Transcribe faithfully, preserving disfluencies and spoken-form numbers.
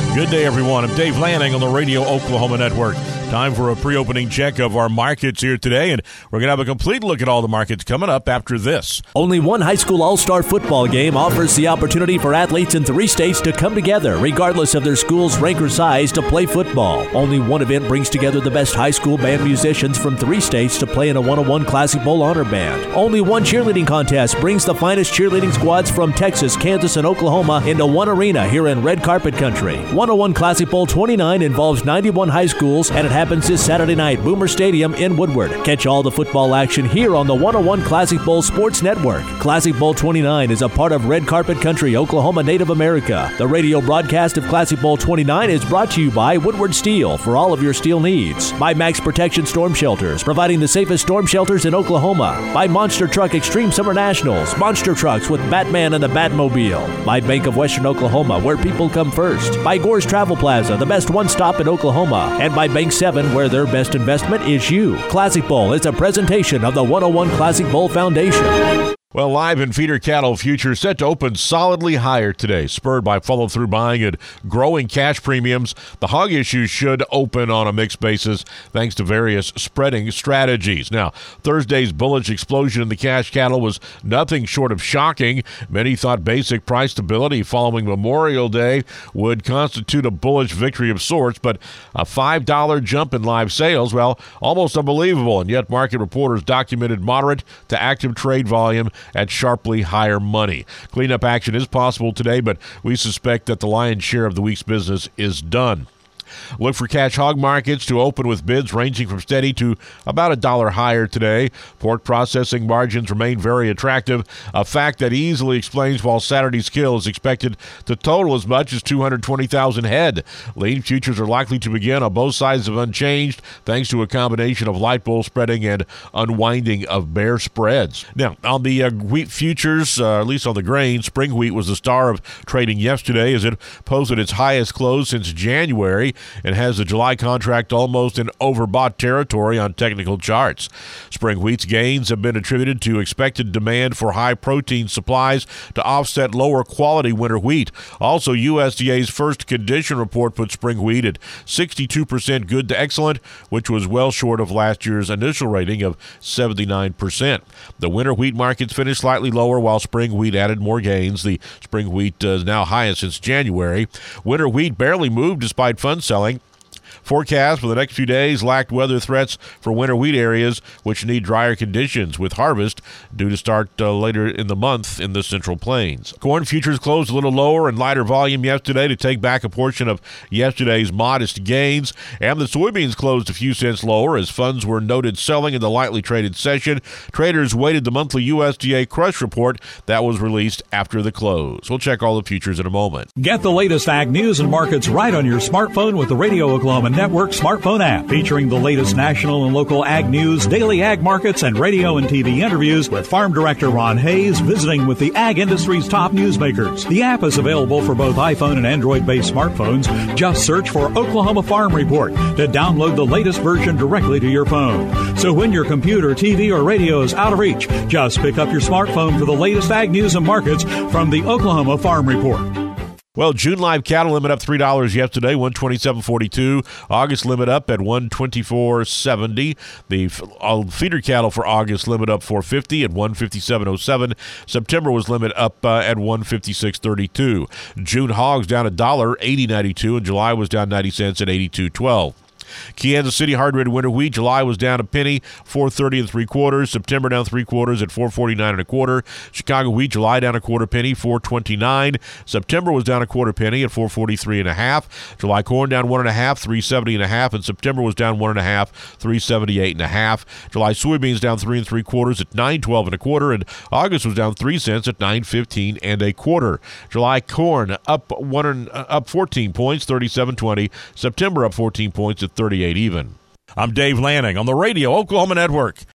Good day, everyone. I'm Dave Lanning on the Radio Oklahoma Network. Time for a pre-opening check of our markets here today, and we're going to have a complete look at all the markets coming up after this. Only one high school all-star football game offers the opportunity for athletes in three states to come together, regardless of their school's rank or size, to play football. Only one event brings together the best high school band musicians from three states to play in a one oh one Classic Bowl honor band. Only one cheerleading contest brings the finest cheerleading squads from Texas, Kansas, and Oklahoma into one arena here in Red Carpet Country. one oh one Classic Bowl twenty-nine involves ninety-one high schools, and it happens this Saturday night, Boomer Stadium in Woodward. Catch all the football action here on the one oh one Classic Bowl Sports Network. Classic Bowl twenty-nine is a part of Red Carpet Country, Oklahoma Native America. The radio broadcast of Classic Bowl twenty-nine is brought to you by Woodward Steel for all of your steel needs. By Max Protection Storm Shelters, providing the safest storm shelters in Oklahoma. By Monster Truck Extreme Summer Nationals, monster trucks with Batman and the Batmobile. By Bank of Western Oklahoma, where people come first. By Gore's Travel Plaza, the best one-stop in Oklahoma. And by Bank seven, where their best investment is you. Classic Bowl is a presentation of the one oh one Classic Bowl Foundation. Well, live and feeder cattle futures set to open solidly higher today, spurred by follow-through buying and growing cash premiums. The hog issues should open on a mixed basis thanks to various spreading strategies. Now, Thursday's bullish explosion in the cash cattle was nothing short of shocking. Many thought basic price stability following Memorial Day would constitute a bullish victory of sorts, but a five dollar jump in live sales, well, almost unbelievable, and yet market reporters documented moderate to active trade volume at sharply higher money. Cleanup action is possible today, but we suspect that the lion's share of the week's business is done. Look for cash hog markets to open with bids ranging from steady to about a dollar higher today. Pork processing margins remain very attractive, a fact that easily explains why Saturday's kill is expected to total as much as two hundred twenty thousand head. Lean futures are likely to begin on both sides of unchanged, thanks to a combination of light bull spreading and unwinding of bear spreads. Now, on the uh, wheat futures, uh, at least on the grain, spring wheat was the star of trading yesterday as it posted its highest close since January and has the July contract almost in overbought territory on technical charts. Spring wheat's gains have been attributed to expected demand for high-protein supplies to offset lower-quality winter wheat. Also, U S D A's first condition report put spring wheat at sixty-two percent good to excellent, which was well short of last year's initial rating of seventy-nine percent. The winter wheat markets finished slightly lower, while spring wheat added more gains. The spring wheat uh, is now highest since January. Winter wheat barely moved despite fund selling. Forecast for the next few days lacked weather threats for winter wheat areas, which need drier conditions, with harvest due to start uh, later in the month in the Central Plains. Corn futures closed a little lower and lighter volume yesterday to take back a portion of yesterday's modest gains, and the soybeans closed a few cents lower as funds were noted selling in the lightly traded session. Traders waited the monthly U S D A crush report that was released after the close. We'll check all the futures in a moment. Get the latest ag news and markets right on your smartphone with the Radio Oklahoma Network smartphone app, featuring the latest national and local ag news, daily ag markets, and radio and T V interviews with Farm Director Ron Hayes visiting with the ag industry's top newsmakers. The app is available for both iPhone and Android-based smartphones. Just search for Oklahoma Farm Report to download the latest version directly to your phone. So when your computer, T V, or radio is out of reach, just pick up your smartphone for the latest ag news and markets from the Oklahoma Farm Report. Well, June live cattle limit up three dollars yesterday, one twenty-seven forty-two. August limit up at one twenty-four seventy. The uh, feeder cattle for August limit up four fifty at one fifty-seven oh seven. September was limit up uh, at one fifty-six thirty-two. June hogs down a dollar, eighty ninety-two, and July was down ninety cents at eighty-two twelve. Kansas City hard red winter wheat, July was down a penny, four thirty and three quarters. September down three quarters at four forty-nine and a quarter. Chicago wheat, July down a quarter penny, four twenty-nine. September was down a quarter penny at four forty-three and a half. July corn down one and a half, three seventy and a half, and September was down one and a half, three seventy-eight and a half. July soybeans down three and three quarters at nine twelve and a quarter, and August was down three cents at nine fifteen and a quarter. July corn up one and, uh, up fourteen points, thirty-seven twenty. September up fourteen points at thirty-eight even. I'm Dave Lanning on the Radio Oklahoma Network.